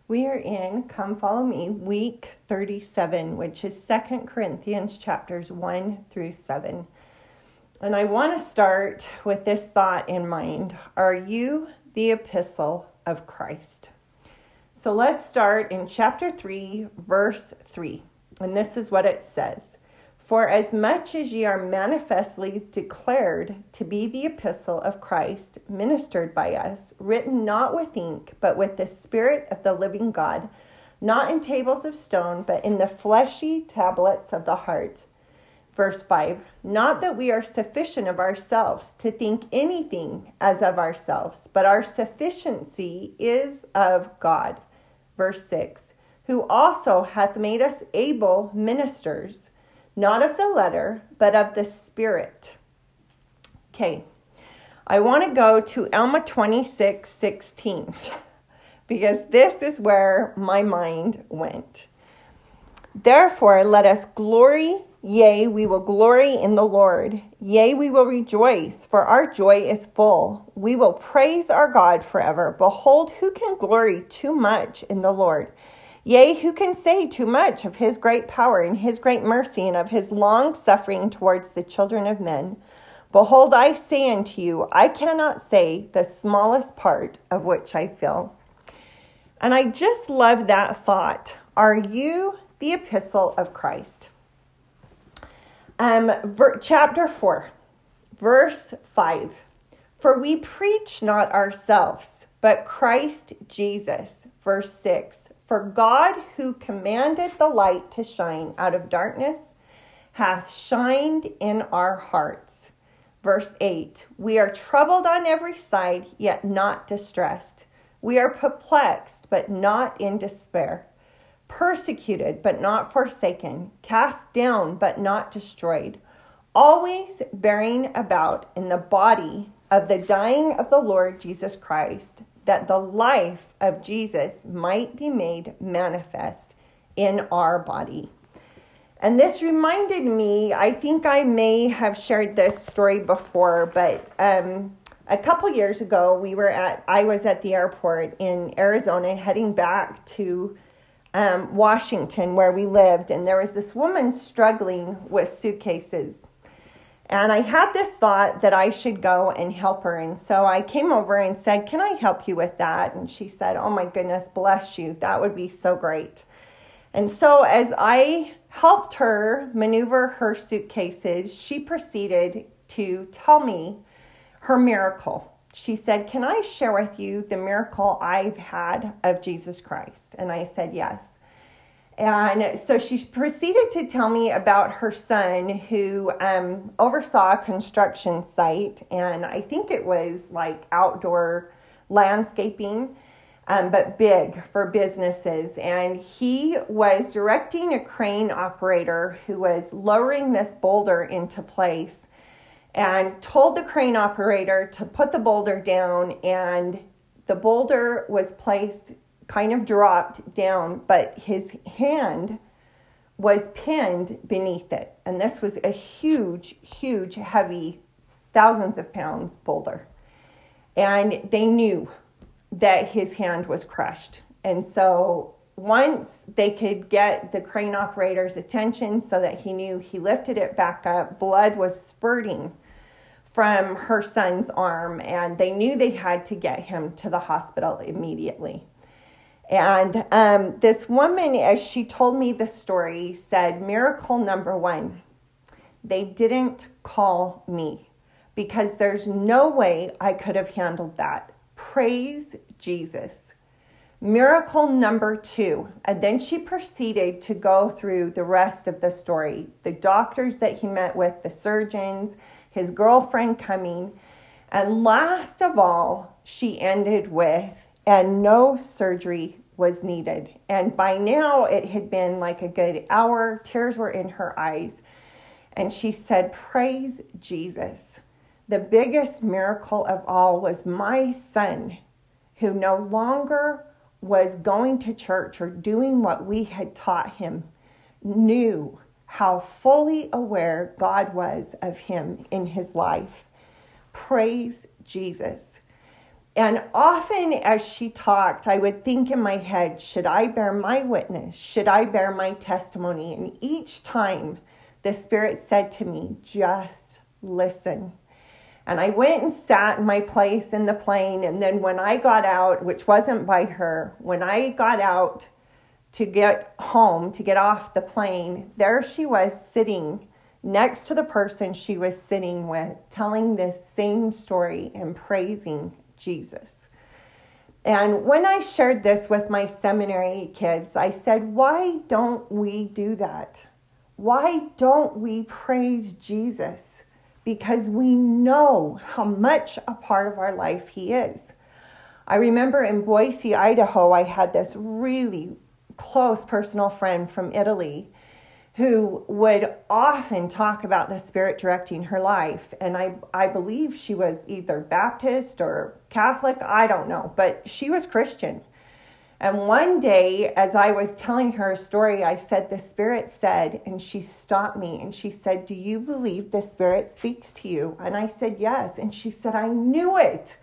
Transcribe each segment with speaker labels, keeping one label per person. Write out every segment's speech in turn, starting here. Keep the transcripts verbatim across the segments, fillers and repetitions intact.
Speaker 1: We are in Come Follow Me, week thirty-seven, which is Second Corinthians chapters one through seven. And I want to start with this thought in mind. Are you the epistle of Christ? So let's start in chapter three, verse three. And this is what it says. For as much as ye are manifestly declared to be the epistle of Christ, ministered by us, written not with ink, but with the Spirit of the living God, not in tables of stone, but in the fleshy tablets of the heart. Verse five, not that we are sufficient of ourselves to think anything as of ourselves, but our sufficiency is of God. Verse six, who also hath made us able ministers, not of the letter, but of the Spirit. Okay, I want to go to Alma twenty-six sixteen because this is where my mind went. Therefore, let us glory, yea, we will glory in the Lord. Yea, we will rejoice, for our joy is full. We will praise our God forever. Behold, who can glory too much in the Lord? Yea, who can say too much of his great power and his great mercy and of his long suffering towards the children of men? Behold, I say unto you, I cannot say the smallest part of which I feel. And I just love that thought. Are you the epistle of Christ? Um, ver- chapter four, verse five. For we preach not ourselves, but Christ Jesus. Verse six. For God, who commanded the light to shine out of darkness, hath shined in our hearts. Verse eight, we are troubled on every side, yet not distressed. We are perplexed, but not in despair. Persecuted, but not forsaken. Cast down, but not destroyed. Always bearing about in the body of the dying of the Lord Jesus Christ, that the life of Jesus might be made manifest in our body. And this reminded me, I think I may have shared this story before, but um, a couple years ago, we were at, I was at the airport in Arizona heading back to um, Washington where we lived. And there was this woman struggling with suitcases. And I had this thought that I should go and help her. And so I came over and said, can I help you with that? And she said, oh my goodness, bless you. That would be so great. And so as I helped her maneuver her suitcases, she proceeded to tell me her miracle. She said, can I share with you the miracle I've had of Jesus Christ? And I said, yes. And so she proceeded to tell me about her son who um, oversaw a construction site. And I think it was like outdoor landscaping, um, but big for businesses. And he was directing a crane operator who was lowering this boulder into place and told the crane operator to put the boulder down. And the boulder was placed kind of dropped down, but his hand was pinned beneath it. And this was a huge, huge, heavy, thousands of pounds boulder. And they knew that his hand was crushed. And so once they could get the crane operator's attention so that he knew, he lifted it back up, blood was spurting from her son's arm, and they knew they had to get him to the hospital immediately. And um, this woman, as she told me the story, said, miracle number one, they didn't call me because there's no way I could have handled that. Praise Jesus. Miracle number two. And then she proceeded to go through the rest of the story. The doctors that he met with, the surgeons, his girlfriend coming. And last of all, she ended with, and no surgery was needed. And by now it had been like a good hour. Tears were in her eyes. And she said, praise Jesus. The biggest miracle of all was my son, who no longer was going to church or doing what we had taught him, knew how fully aware God was of him in his life. Praise Jesus. And often as she talked, I would think in my head, should I bear my witness? Should I bear my testimony? And each time the Spirit said to me, just listen. And I went and sat in my place in the plane. And then when I got out, which wasn't by her, when I got out to get home, to get off the plane, there she was sitting next to the person she was sitting with, telling this same story and praising Jesus. And when I shared this with my seminary kids, I said, why don't we do that? Why don't we praise Jesus? Because we know how much a part of our life he is. I remember in Boise, Idaho, I had this really close personal friend from Italy who would often talk about the Spirit directing her life. And I, I believe she was either Baptist or Catholic, I don't know, but she was Christian. And one day, as I was telling her a story, I said, the Spirit said, and she stopped me and she said, do you believe the Spirit speaks to you? And I said, yes. And she said, I knew it.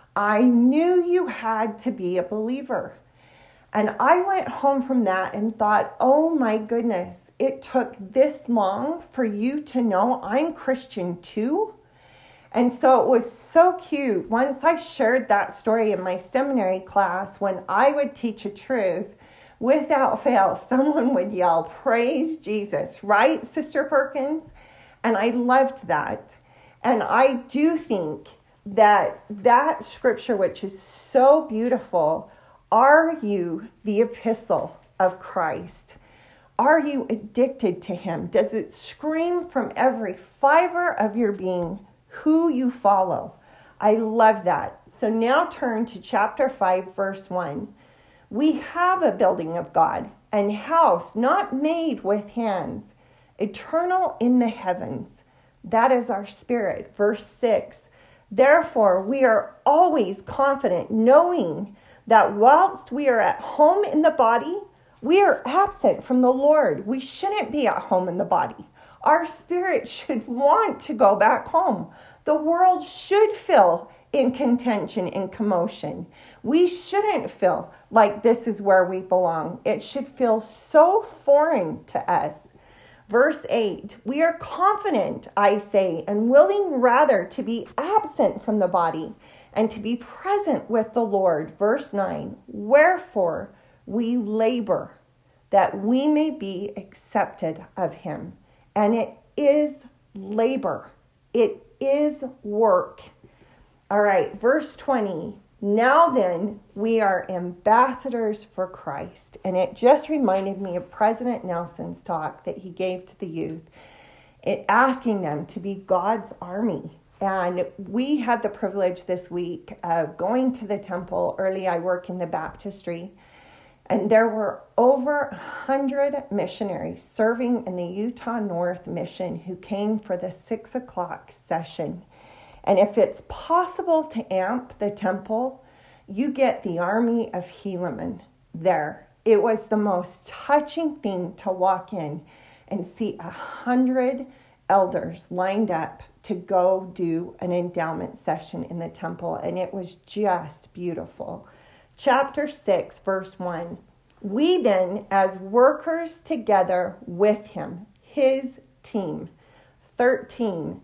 Speaker 1: I knew you had to be a believer. And I went home from that and thought, oh my goodness, it took this long for you to know I'm Christian too. And so it was so cute. Once I shared that story in my seminary class, when I would teach a truth, without fail, someone would yell, praise Jesus, right, Sister Perkins? And I loved that. And I do think that that scripture, which is so beautiful, are you the epistle of Christ? Are you addicted to him? Does it scream from every fiber of your being who you follow? I love that. So now turn to chapter five, verse one. We have a building of God, an house not made with hands, eternal in the heavens. That is our spirit. Verse six. Therefore, we are always confident, knowing that whilst we are at home in the body, we are absent from the Lord. We shouldn't be at home in the body. Our spirit should want to go back home. The world should feel in contention and commotion. We shouldn't feel like this is where we belong. It should feel so foreign to us. Verse eight, we are confident, I say, and willing rather to be absent from the body and to be present with the Lord. Verse nine, wherefore we labor that we may be accepted of him. And it is labor. It is work. All right, verse twenty. Now then, we are ambassadors for Christ. And it just reminded me of President Nelson's talk that he gave to the youth, it asking them to be God's army. And we had the privilege this week of going to the temple. Early, I work in the baptistry. And there were over one hundred missionaries serving in the Utah North Mission who came for the six o'clock session. And if it's possible to amp the temple, you get the army of Helaman there. It was the most touching thing to walk in and see a hundred elders lined up to go do an endowment session in the temple. And it was just beautiful. Chapter six, verse one. We then, as workers together with him, his team. thirteen.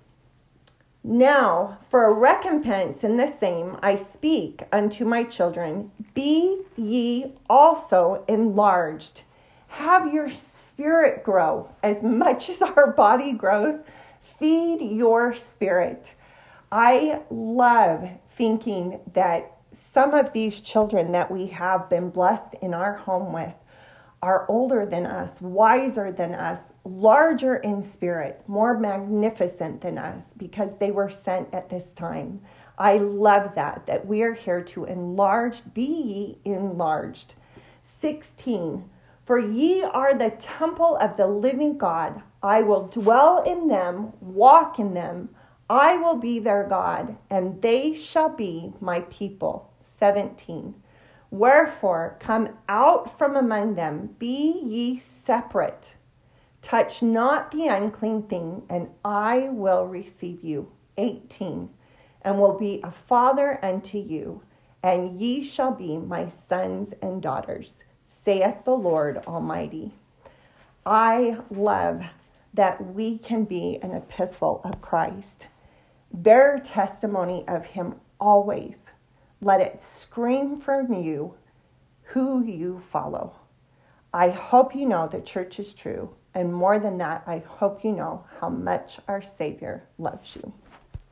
Speaker 1: Now, for a recompense in the same, I speak unto my children, be ye also enlarged. Have your spirit grow as much as our body grows. Feed your spirit. I love thinking that some of these children that we have been blessed in our home with are older than us, wiser than us, larger in spirit, more magnificent than us because they were sent at this time. I love that, that we are here to enlarge, be ye enlarged. sixteen, for ye are the temple of the living God. I will dwell in them, walk in them. I will be their God, and they shall be my people. seventeen. Wherefore, come out from among them, be ye separate. Touch not the unclean thing, and I will receive you. eighteen. and will be a father unto you, and ye shall be my sons and daughters, saith the Lord Almighty. I love that we can be an epistle of Christ. Bear testimony of him always. Let it scream from you who you follow. I hope you know the church is true. And more than that, I hope you know how much our Savior loves you.